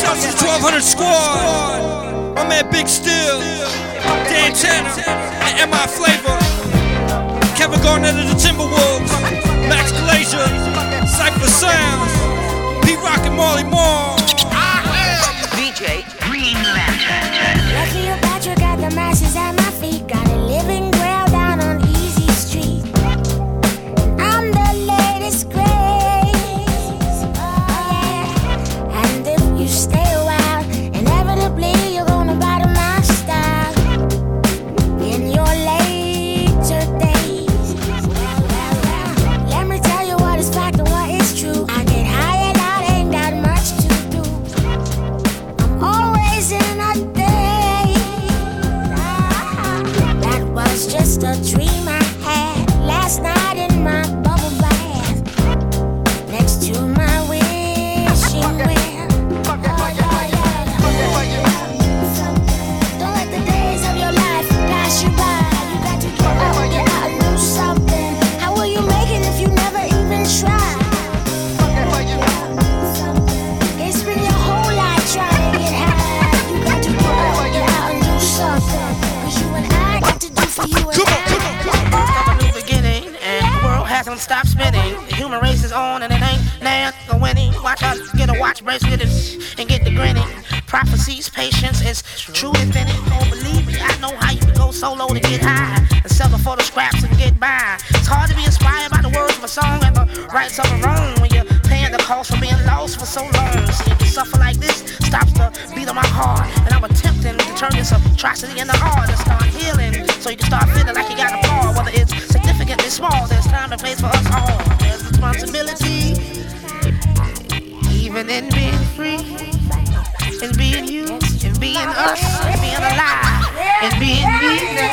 to the 1200 squad. My man Big Steel, Dan Tanner, and MI Flavor, Kevin Garnett of the Timberwolves, Max Glacier, Cypher Sounds, P-Rock and Marley Marl. DJ Green Lantern. Lucky about you, got the masses at my feet. Got a living ground down on Easy Street. I'm the latest craze. Yeah. And if you stay a while, inevitably you're gonna bottom my style. In your later days. Let me tell you what is fact and what is true. I get high and I ain't got much to do. I'm always in a daze. That was just a dream I had last night in my bubble bath next to my wishing well. Don't let the days of your life pass you by. You got to get out and do something. How will you make it if you never even try? It's been your whole life trying to get high. You got to get out and do something. 'Cause you and I got to do for you and I. A new beginning, and the world hasn't stopped spinning. The human race is on, and it ain't now winning. Watch us get a watch bracelet and get the grinning. Prophecies, patience is truly fitting. Oh, believe me, I know how you can go solo to get high and sell the photo scraps and get by. It's hard to be inspired by the words of a song and the rights of a wrong when you're paying the cost for being lost for so long. See, to suffer like this stops the beat of my heart, and I'm attempting to turn this atrocity into art and start healing, so you can start feeling like you got a part, whether it's significantly small. There's time and place for us all. There's responsibility, even in being free, in being you, in being us, in being alive, in being me.